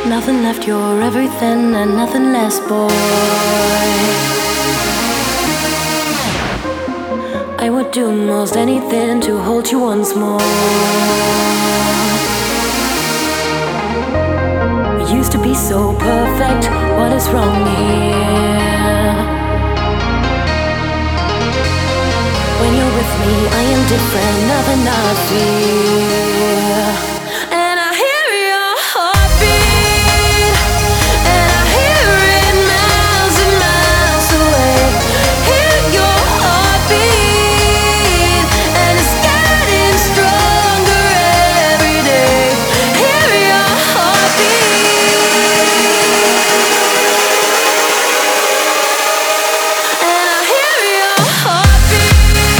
Nothing left, you're everything and nothing less, boy. I would do most anything to hold you once more. We used to be so perfect, what is wrong here? When you're with me, I am different, nothing I fear. And I hear your heartbeat, and I hear it miles and miles away. Hear your heartbeat, and it's getting stronger every day. Hear your heartbeat, and I hear your heartbeat.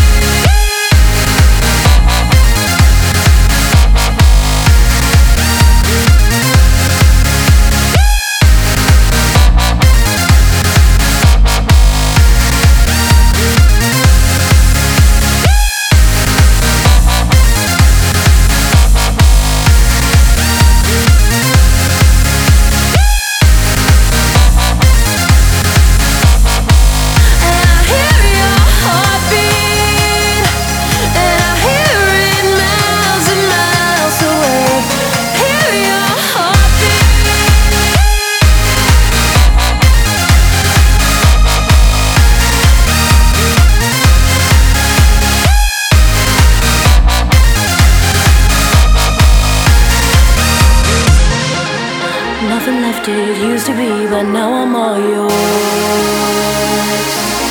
Nothing left it used to be, but now I'm all yours.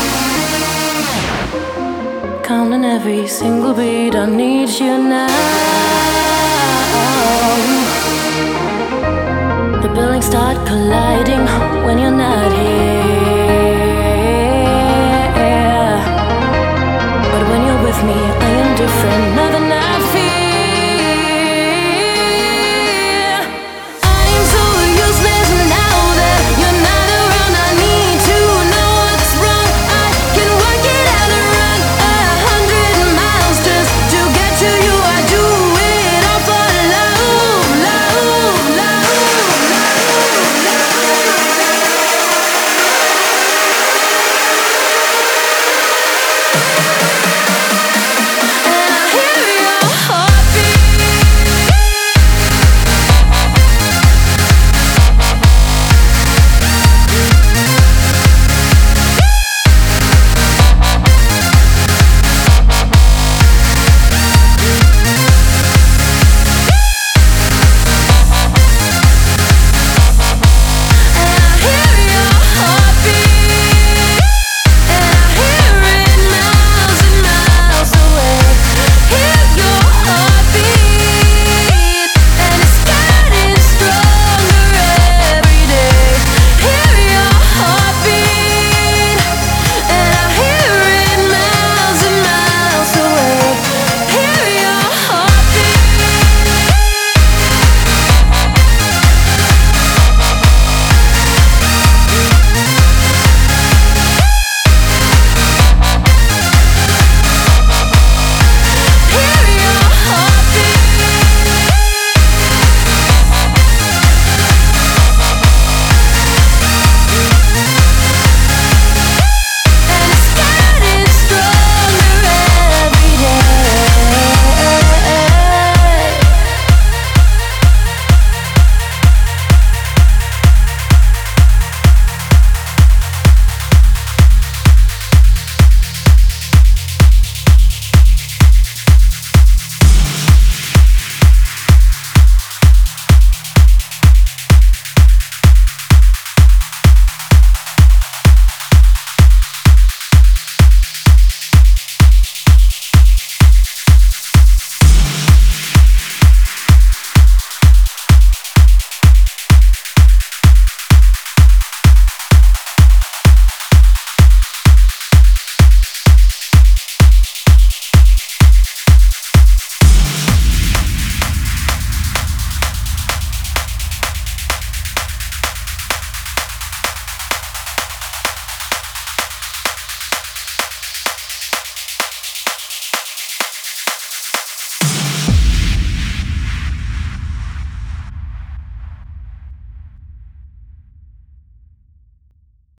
Counting every single beat, I need you now. The buildings start colliding when you're not here. But when you're with me, I am different.